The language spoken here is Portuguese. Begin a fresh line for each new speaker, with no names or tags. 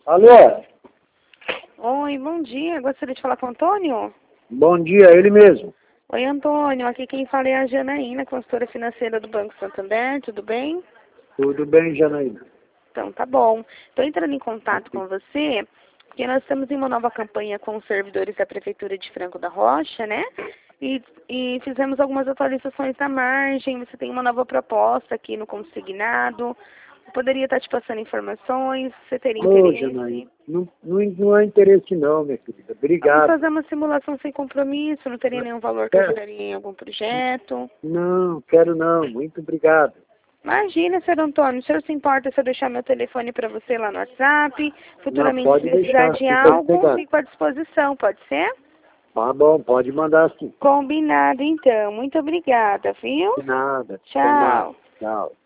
Alô?
Oi, bom dia. Gostaria de falar com o Antônio?
Bom dia, ele mesmo.
Oi, Antônio. Aqui quem fala é a Janaína, consultora financeira do Banco Santander. Tudo bem?
Tudo bem, Janaína?
Então, tá bom. Estou entrando em contato com você, porque nós estamos em uma nova campanha com os servidores da Prefeitura de Franco da Rocha, né? E fizemos algumas atualizações na margem. Você tem uma nova proposta aqui no consignado. Eu poderia estar te passando informações, você teria interesse?
Janaína, não há interesse não, minha querida.
Vamos
Obrigado.
fazer uma simulação sem compromisso, não teria nenhum valor que ajudaria em algum projeto.
Não, quero não. Muito obrigado.
Imagina, Sr. Antônio, o senhor se importa se eu deixar meu telefone para você lá no WhatsApp? Futuramente,
Não, pode
se precisar
deixar,
de
fica
algo,
sossegado.
fico à disposição, pode ser?
Tá bom, pode mandar sim.
Combinado, então. Muito obrigada, viu?
De nada. Até mais.
Tchau.
Tchau.